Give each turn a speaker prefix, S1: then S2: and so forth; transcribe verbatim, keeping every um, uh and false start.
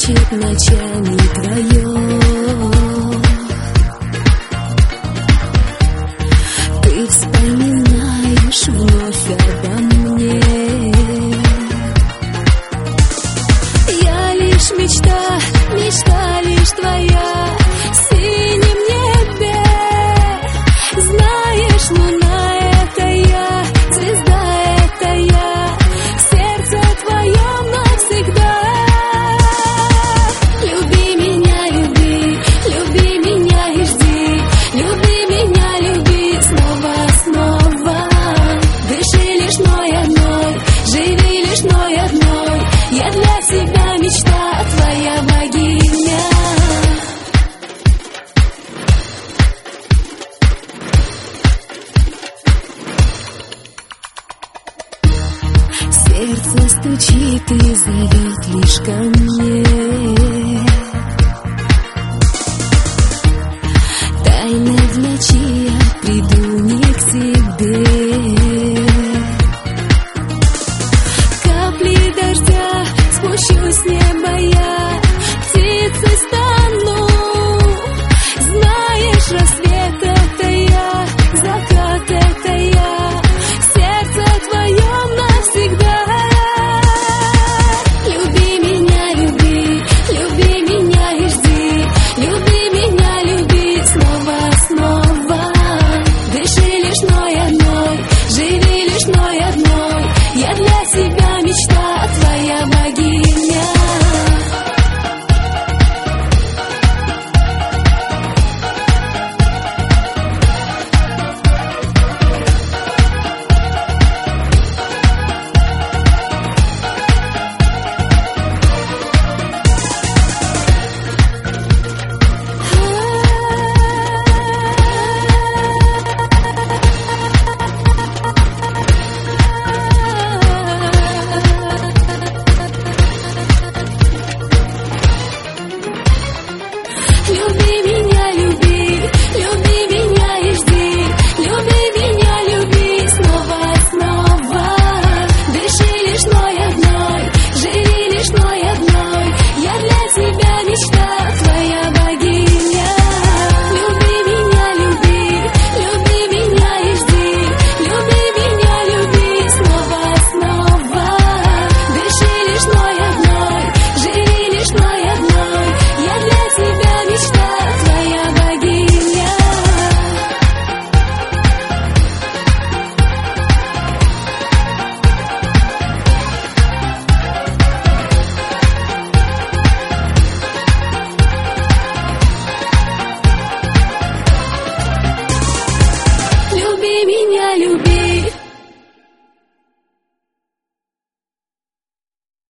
S1: плачет ночами твое. Ты вспоминаешь вновь обо мне. Я лишь мечта, мечта лишь твоя в синем небе. Знаешь, луна — это я, звезда — это я, в сердце твоем навсегда. Люби меня, люби, люби меня и жди, люби меня, люби снова, снова. Дыши лишь мной одной, живи лишь мной одной, я для тебя мечта, твоя богиня. Сердце стучит и зовет лишь ко мне.